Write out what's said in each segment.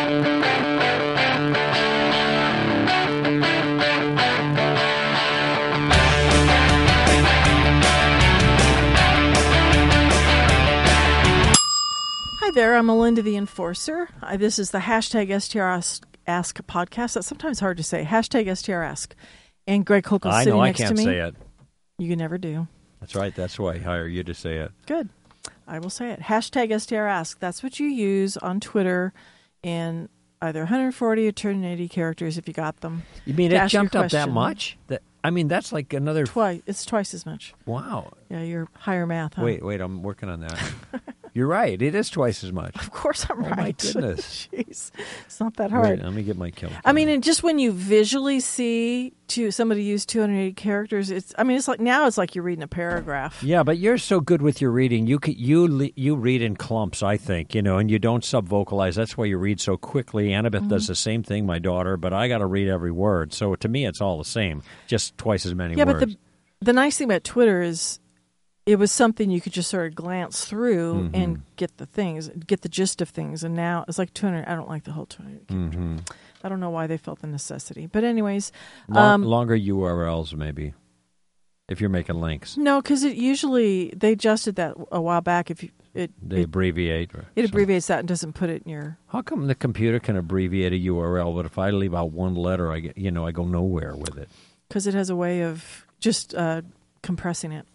Hi there, I'm Melinda the Enforcer. This is the hashtag STR podcast. That's sometimes hard to say. Hashtag STR. And Greg Kokel's sitting next to me. I know I can't say it. You can never do. That's right. That's why I hire you to say it. Good. I will say it. Hashtag STR. That's what you use on Twitter in either 140 or 280 characters if you got them. You mean it jumped up that much? That's like another... It's twice as much. Wow. Yeah, you're higher math, huh? Wait, I'm working on that. You're right. It is twice as much. Of course I'm right. Oh, my goodness. Jeez. It's not that hard. Wait, let me get my calculator. I mean, and just when you visually see somebody use 280 characters, it's like you're reading a paragraph. Yeah, but you're so good with your reading. You read in clumps, I think, and you don't sub-vocalize. That's why you read so quickly. Annabeth does the same thing, my daughter, but I got to read every word. So to me, it's all the same, just twice as many words. Yeah, but the nice thing about Twitter is it was something you could just sort of glance through and get the gist of things. And now it's like 200. I don't like the whole 200 characters. I don't know why they felt the necessity. But anyways. Longer URLs, maybe, if you're making links. No, because they adjusted that a while back. They abbreviate. It abbreviates that and doesn't put it in your... How come the computer can abbreviate a URL, but if I leave out one letter, I go nowhere with it? Because it has a way of just compressing it.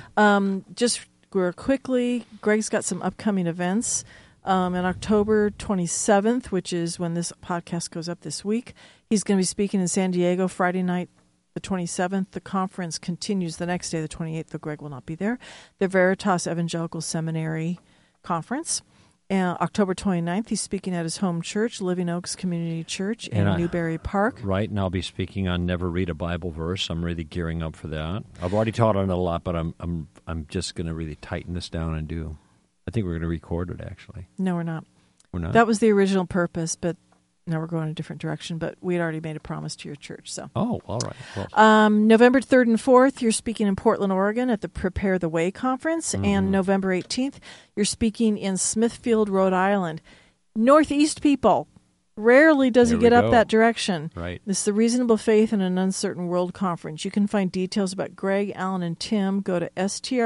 Just real quickly, Greg's got some upcoming events. On October 27th, which is when this podcast goes up this week, he's going to be speaking in San Diego Friday night, the 27th. The conference continues the next day, the 28th, though Greg will not be there. The Veritas Evangelical Seminary Conference. October 29th, he's speaking at his home church, Living Oaks Community Church in Newberry Park. Right, and I'll be speaking on Never Read a Bible Verse. I'm really gearing up for that. I've already taught on it a lot, but I'm just going to really tighten this down and do. I think we're going to record it, actually. No, we're not. We're not? That was the original purpose, but now we're going a different direction. But we had already made a promise to your church. So. Oh, all right. Well. November 3rd and 4th, you're speaking in Portland, Oregon at the Prepare the Way Conference. And November 18th, you're speaking in Smithfield, Rhode Island. Northeast people. Rarely does he get up that direction. Right. This is the Reasonable Faith in an Uncertain World Conference. You can find details about Greg, Alan, and Tim. Go to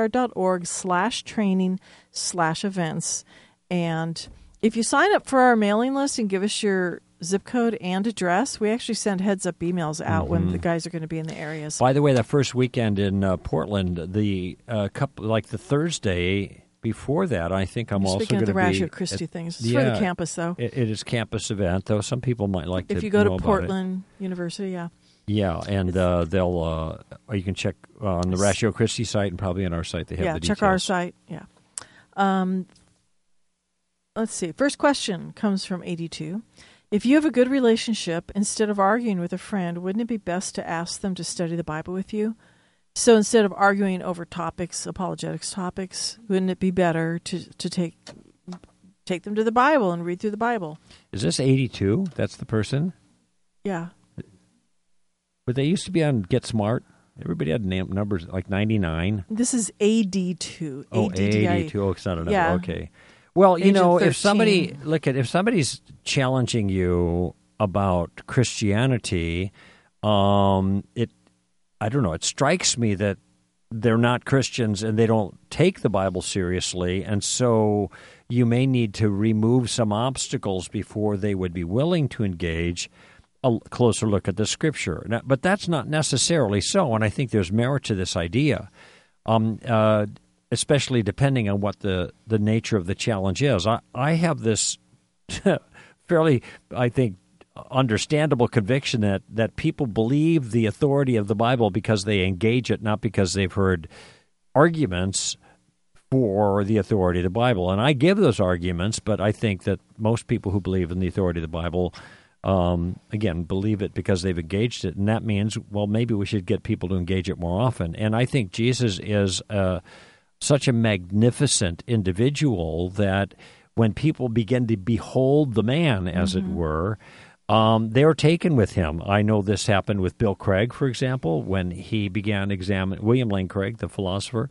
str.org/training/events. And if you sign up for our mailing list and give us your zip code and address, we actually send heads-up emails out when the guys are going to be in the areas. By the way, that first weekend in Portland, the Thursday before that, I think I'm also going to be... Speaking of the Ratio Christi things. It's for the campus, though. It is campus event, though. Some people might like to know about it. If you go to Portland University, yeah. Yeah, and they'll... you can check on the Ratio Christi site and probably on our site. They have the details. Yeah, check our site, yeah. Let's see. First question comes from 82. If you have a good relationship, instead of arguing with a friend, wouldn't it be best to ask them to study the Bible with you? So instead of arguing over topics, apologetics topics, wouldn't it be better to take them to the Bible and read through the Bible? Is this 82? That's the person? Yeah. But they used to be on Get Smart. Everybody had numbers like 99. This is AD2. Oh, AD2. Oh, it's not a number. Yeah. Okay. Well, if 13. if somebody's challenging you about Christianity, I don't know, it strikes me that they're not Christians and they don't take the Bible seriously, and so you may need to remove some obstacles before they would be willing to engage a closer look at the Scripture. Now, but that's not necessarily so, and I think there's merit to this idea, especially depending on what the nature of the challenge is. I have this fairly, I think, understandable conviction that people believe the authority of the Bible because they engage it, not because they've heard arguments for the authority of the Bible. And I give those arguments, but I think that most people who believe in the authority of the Bible, again, believe it because they've engaged it. And that means, well, maybe we should get people to engage it more often. And I think Jesus is such a magnificent individual that when people begin to behold the man, as it were, they're taken with him. I know this happened with Bill Craig, for example, when he began examining William Lane Craig, the philosopher,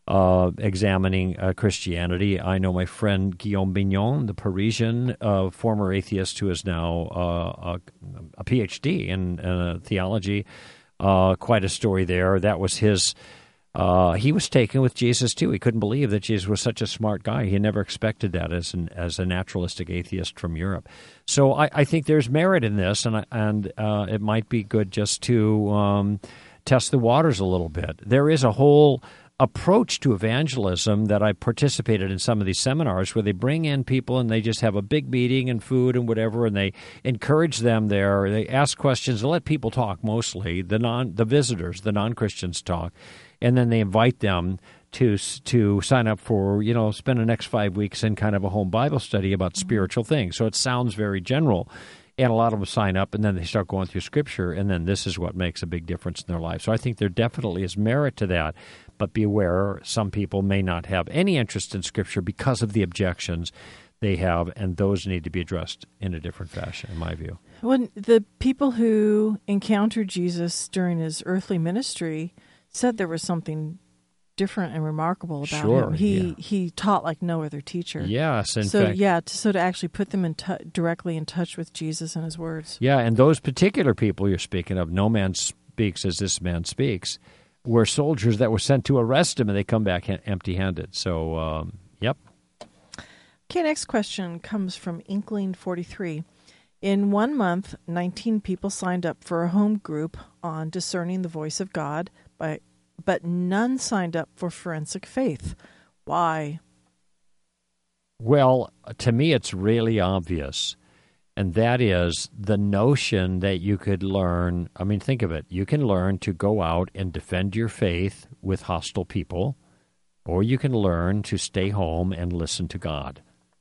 examining Christianity. I know my friend Guillaume Bignon, the Parisian former atheist who is now a PhD in theology. Quite a story there. That was his. He was taken with Jesus too. He couldn't believe that Jesus was such a smart guy. He never expected that as a naturalistic atheist from Europe. So I think there's merit in this, and it might be good just to test the waters a little bit. There is a whole approach to evangelism that I participated in some of these seminars where they bring in people and they just have a big meeting and food and whatever, and they encourage them there. They ask questions. They let people talk mostly, the visitors, the non-Christians talk, and then they invite them to sign up for, spend the next 5 weeks in kind of a home Bible study about spiritual things. So it sounds very general. And a lot of them sign up, and then they start going through Scripture, and then this is what makes a big difference in their life. So I think there definitely is merit to that, but be aware some people may not have any interest in Scripture because of the objections they have, and those need to be addressed in a different fashion, in my view. When the people who encountered Jesus during his earthly ministry said there was something different and remarkable about him. He taught like no other teacher. Yes, in fact. So to actually put them directly in touch with Jesus and his words. Yeah, and those particular people you're speaking of, no man speaks as this man speaks, were soldiers that were sent to arrest him, and they come back empty-handed. So, yep. Okay, next question comes from Inkling43. In 1 month, 19 people signed up for a home group on discerning the voice of God, but none signed up for forensic faith. Why? Well, to me, it's really obvious, and that is the notion that you could learn. I mean, think of it. You can learn to go out and defend your faith with hostile people, or you can learn to stay home and listen to God.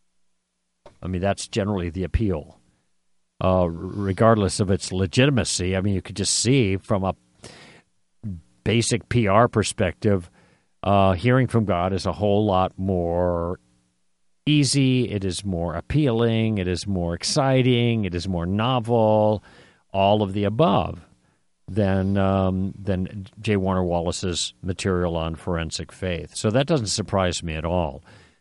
I mean, that's generally the appeal, regardless of its legitimacy. I mean, you could just see from a basic PR perspective, hearing from God is a whole lot more easy, it is more appealing, it is more exciting, it is more novel, all of the above than J. Warner Wallace's material on forensic faith. So that doesn't surprise me at all.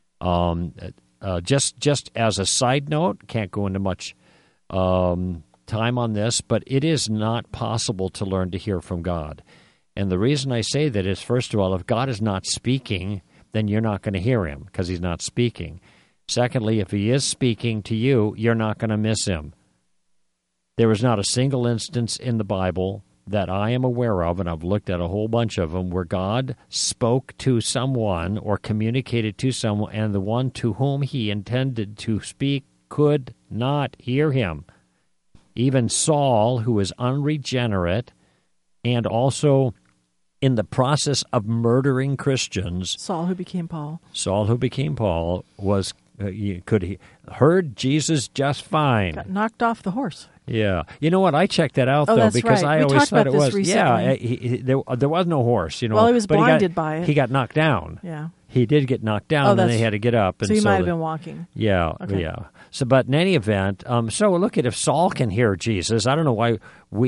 Just as a side note, can't go into much time on this, but it is not possible to learn to hear from God. And the reason I say that is, first of all, if God is not speaking, then you're not going to hear him because he's not speaking. Secondly, if he is speaking to you, you're not going to miss him. There is not a single instance in the Bible that I am aware of, and I've looked at a whole bunch of them, where God spoke to someone or communicated to someone, and the one to whom he intended to speak could not hear him. Even Saul, who is unregenerate and also in the process of murdering Christians. Saul, who became Paul, was heard Jesus just fine. Got knocked off the horse. Yeah. You know what? I checked that out, though, that's because right. I always thought it was. Recently. Yeah, there was no horse, Well, he was blinded by it. He got knocked down. Yeah. He did get knocked down, and they had to get up. So he might have been walking. Yeah, okay. Yeah. So, but in any event, so look at if Saul can hear Jesus. I don't know why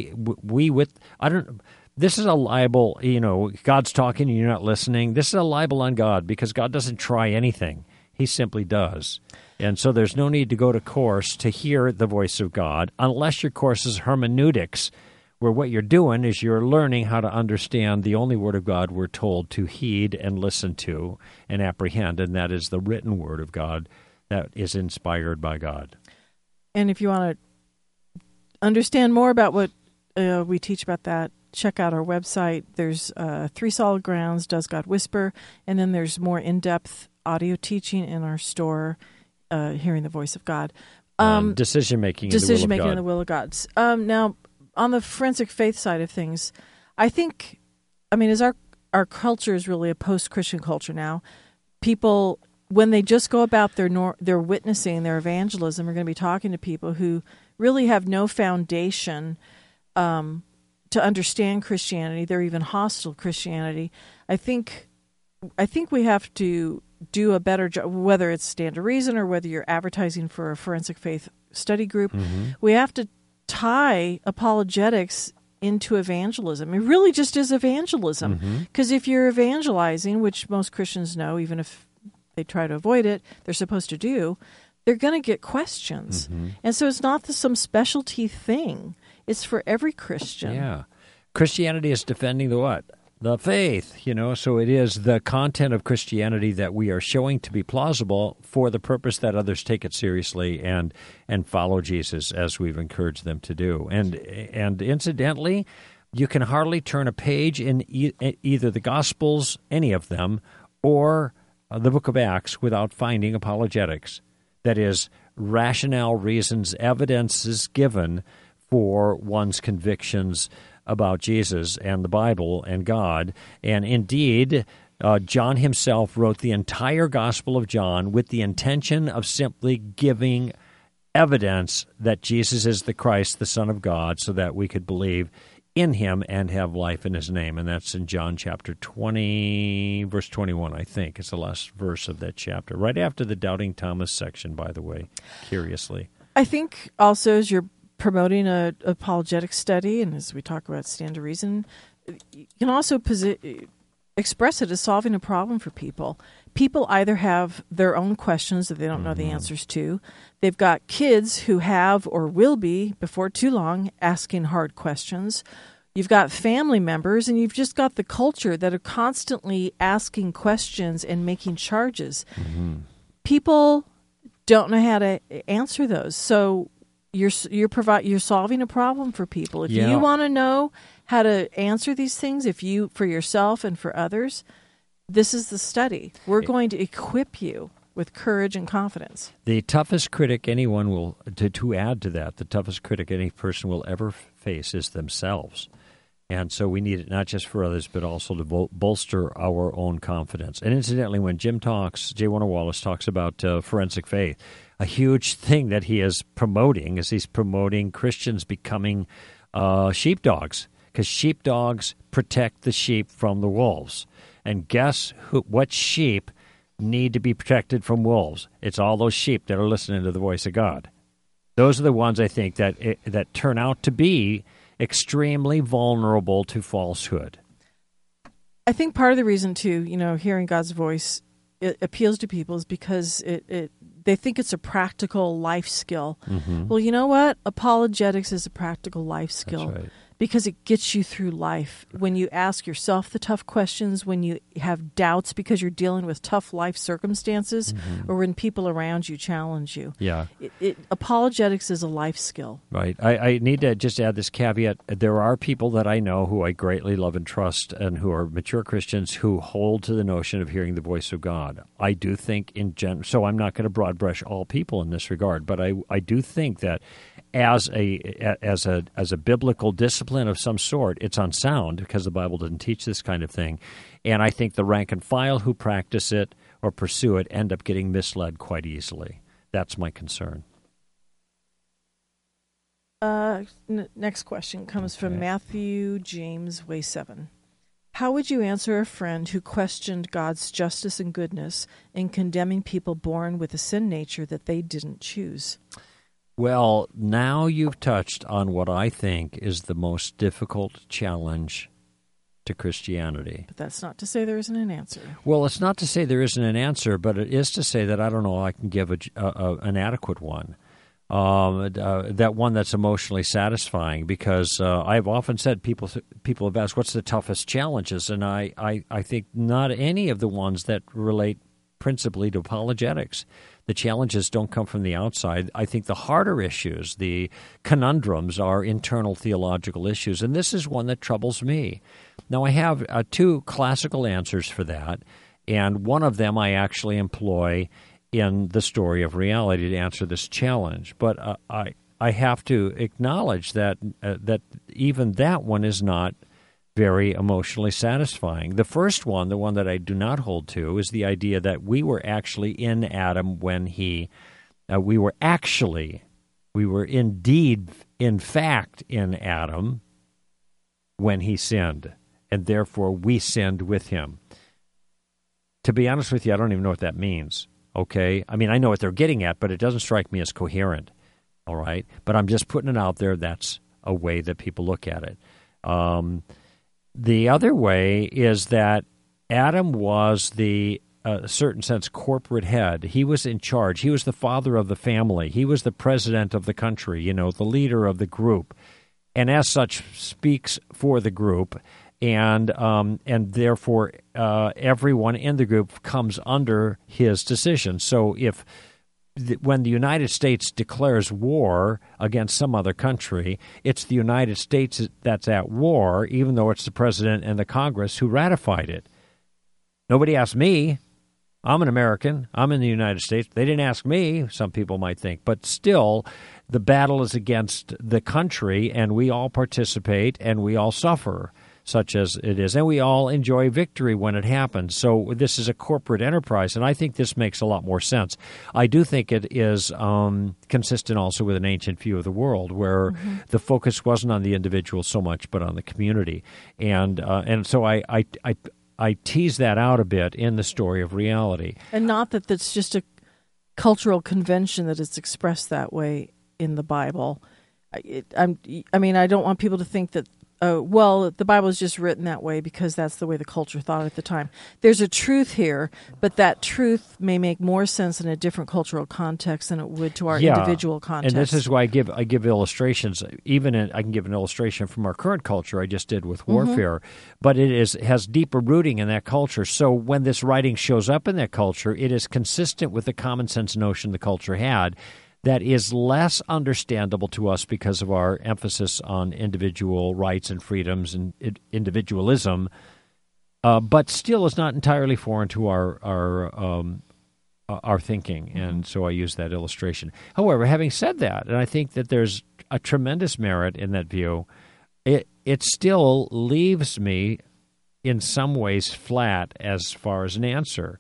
this is a libel. God's talking and you're not listening. This is a libel on God because God doesn't try anything. He simply does. And so there's no need to go to course to hear the voice of God unless your course is hermeneutics, where what you're doing is you're learning how to understand the only word of God we're told to heed and listen to and apprehend, and that is the written word of God that is inspired by God. And if you want to understand more about what we teach about that, check out our website. There's 3 Solid Grounds, Does God Whisper? And then there's more in-depth audio teaching in our store, Hearing the Voice of God. Decision-making in the will of God. Now, on the forensic faith side of things, as our culture is really a post-Christian culture now, people, when they just go about their witnessing, their evangelism, are going to be talking to people who really have no foundation to understand Christianity. They're even hostile to Christianity. I think we have to do a better job, whether it's Stand to Reason or whether you're advertising for a forensic faith study group. Mm-hmm. We have to tie apologetics into evangelism. It really just is evangelism. Because if you're evangelizing, which most Christians know, even if they try to avoid it, they're supposed to do, they're going to get questions. And so it's not some specialty thing. It's for every Christian. Yeah. Christianity is defending the what? The faith, so it is the content of Christianity that we are showing to be plausible for the purpose that others take it seriously and follow Jesus as we've encouraged them to do. And incidentally, you can hardly turn a page in either the Gospels, any of them, or the book of Acts without finding apologetics. That is, rationale, reasons, evidences given for one's convictions about Jesus and the Bible and God. And indeed, John himself wrote the entire Gospel of John with the intention of simply giving evidence that Jesus is the Christ, the Son of God, so that we could believe in him and have life in his name. And that's in John chapter 20, verse 21, I think. It's the last verse of that chapter, right after the Doubting Thomas section, by the way, curiously. I think also as you're promoting an apologetic study, and as we talk about stand to reason, you can also express it as solving a problem for people. People either have their own questions that they don't know the answers to. They've got kids who have or will be, before too long, asking hard questions. You've got family members, and you've just got the culture that are constantly asking questions and making charges. People don't know how to answer those. So you're solving a problem for people. If you want to know how to answer these things, for yourself and for others, this is the study. We're going to equip you with courage and confidence. The toughest critic anyone will, to add to that, the toughest critic any person will ever face is themselves. And so we need it not just for others, but also to bolster our own confidence. And incidentally, when J. Warner Wallace talks about forensic faith, a huge thing that he is promoting is he's promoting Christians becoming sheepdogs, because sheepdogs protect the sheep from the wolves. And guess what sheep need to be protected from wolves? It's all those sheep that are listening to the voice of God. Those are the ones, I think, that turn out to be extremely vulnerable to falsehood. I think part of the reason, too, hearing God's voice, it appeals to people is because they think it's a practical life skill. Well, you know what? Apologetics is a practical life skill. That's right. Because it gets you through life. When you ask yourself the tough questions, when you have doubts because you're dealing with tough life circumstances, or when people around you challenge you. Yeah. Apologetics is a life skill. Right. I need to just add this caveat. There are people that I know who I greatly love and trust and who are mature Christians who hold to the notion of hearing the voice of God. I do think so I'm not going to broad brush all people in this regard, but I do think that as a biblical discipline of some sort, it's unsound because the Bible doesn't teach this kind of thing. And I think the rank and file who practice it or pursue it end up getting misled quite easily. That's my concern. Next question comes from Matthew James, Way 7. How would you answer a friend who questioned God's justice and goodness in condemning people born with a sin nature that they didn't choose? Well, now you've touched on what I think is the most difficult challenge to Christianity. But that's not to say there isn't an answer. Well, it's not to say there isn't an answer, but it is to say that I don't know I can give an adequate one, that one that's emotionally satisfying, because I've often said people have asked, what's the toughest challenges? And I think not any of the ones that relate principally to apologetics. The challenges don't come from the outside. I think the harder issues, the conundrums, are internal theological issues, and this is one that troubles me. Now, I have two classical answers for that, and one of them I actually employ in the Story of Reality to answer this challenge. But I have to acknowledge that even that one is not very emotionally satisfying. The first one, the one that I do not hold to, is the idea that we were actually in Adam when we were indeed, in fact, in Adam when he sinned, and therefore we sinned with him. To be honest with you, I don't even know what that means, okay? I mean, I know what they're getting at, but it doesn't strike me as coherent, all right? But I'm just putting it out there. That's a way that people look at it. The other way is that Adam was the, certain sense, corporate head. He was in charge. He was the father of the family. He was the president of the country, the leader of the group, and as such speaks for the group, and therefore everyone in the group comes under his decision. So when the United States declares war against some other country, it's the United States that's at war, even though it's the president and the Congress who ratified it. Nobody asked me. I'm an American. I'm in the United States. They didn't ask me, some people might think. But still, the battle is against the country, and we all participate, and we all suffer, such as it is. And we all enjoy victory when it happens. So this is a corporate enterprise, and I think this makes a lot more sense. I do think it is consistent also with an ancient view of the world, where the focus wasn't on the individual so much, but on the community. And so I tease that out a bit in the story of reality. And not that that's just a cultural convention that is expressed that way in the Bible. I don't want people to think that, the Bible is just written that way because that's the way the culture thought at the time. There's a truth here, but that truth may make more sense in a different cultural context than it would to our individual context. And this is why I give illustrations. I can give an illustration from our current culture I just did with warfare, but it has deeper rooting in that culture. So when this writing shows up in that culture, it is consistent with the common sense notion the culture had, that is less understandable to us because of our emphasis on individual rights and freedoms and individualism, but still is not entirely foreign to our thinking. And so I use that illustration. However, having said that, and I think that there's a tremendous merit in that view, it still leaves me in some ways flat as far as an answer.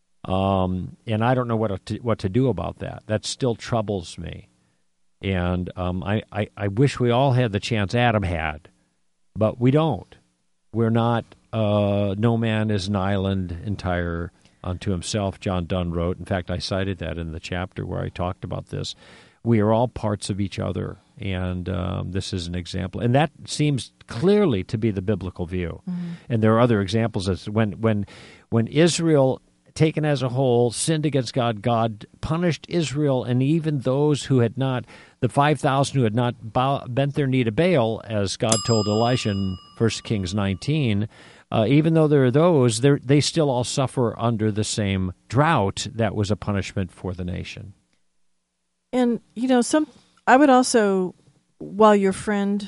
And I don't know what to do about that. That still troubles me. And I wish we all had the chance Adam had, but we don't. We're not, no man is an island entire unto himself, John Donne wrote. In fact, I cited that in the chapter where I talked about this. We are all parts of each other, and this is an example. And that seems clearly to be the biblical view. And there are other examples. As when Israel, taken as a whole, sinned against God, God punished Israel, and even those who had not, the 5,000 who had not bent their knee to Baal, as God told Elisha in 1 Kings 19, even though there are those, they still all suffer under the same drought that was a punishment for the nation. And, I would also, while your friend,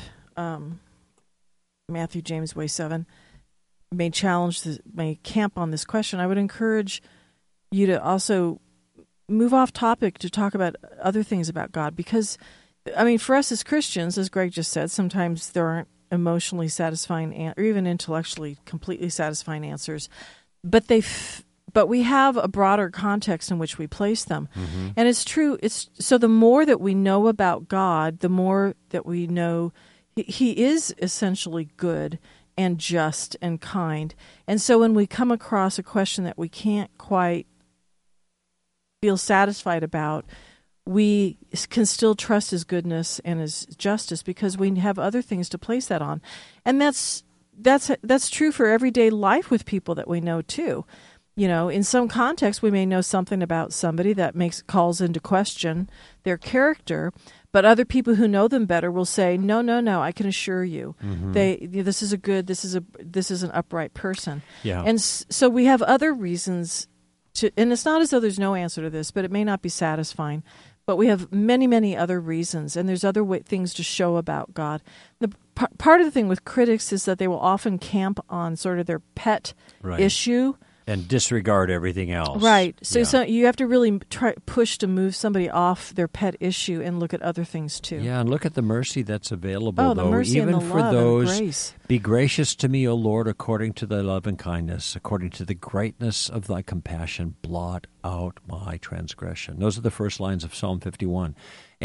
Matthew James Way 7, may camp on this question, I would encourage you to also move off topic to talk about other things about God, because, for us as Christians, as Greg just said, sometimes there aren't emotionally satisfying or even intellectually completely satisfying answers, but we have a broader context in which we place them. And it's true. So the more that we know about God, the more that we know He is essentially good and just and kind. And so when we come across a question that we can't quite feel satisfied about, we can still trust His goodness and His justice because we have other things to place that on. And that's true for everyday life with people that we know too. In some context, we may know something about somebody that calls into question their character, but other people who know them better will say, no, I can assure you, this is an upright person. Yeah. And so we have other reasons and it's not as though there's no answer to this, but it may not be satisfying. But we have many, many other reasons, and there's other things to show about God. The part of the thing with critics is that they will often camp on sort of their pet issue. And disregard everything else. Right. So you have to really push to move somebody off their pet issue and look at other things too. Yeah, and look at the mercy that's available, the mercy even and the for love those. And grace. Be gracious to me, O Lord, according to thy love and kindness, according to the greatness of thy compassion, blot out my transgression. Those are the first lines of Psalm 51.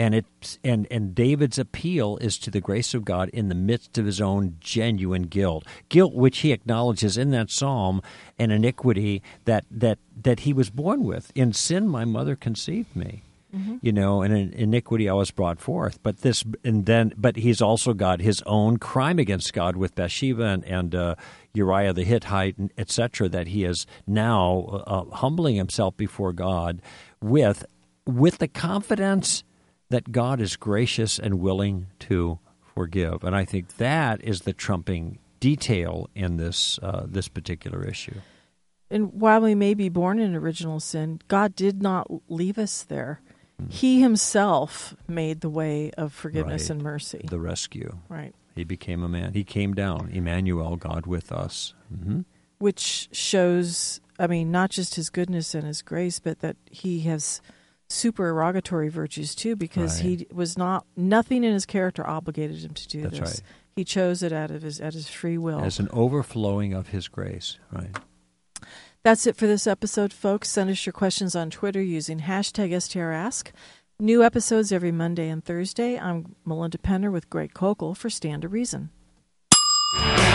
And David's appeal is to the grace of God in the midst of his own genuine guilt which he acknowledges in that psalm, an iniquity that he was born with. In sin my mother conceived me. And in iniquity I was brought forth. But he's also got his own crime against God with Bathsheba and Uriah the Hittite, etc., that he is now humbling himself before God with the confidence that God is gracious and willing to forgive. And I think that is the trumping detail in this particular issue. And while we may be born in original sin, God did not leave us there. He himself made the way of forgiveness and mercy. The rescue. Right. He became a man. He came down. Emmanuel, God with us. Mm-hmm. Which shows, not just his goodness and his grace, but that he has supererogatory virtues too, because he was nothing in his character obligated him to do That's this. Right. He chose it at his free will. As an overflowing of his grace, right. That's it for this episode, folks. Send us your questions on Twitter using #STRask. New episodes every Monday and Thursday. I'm Melinda Penner with Greg Kokel for Stand to Reason.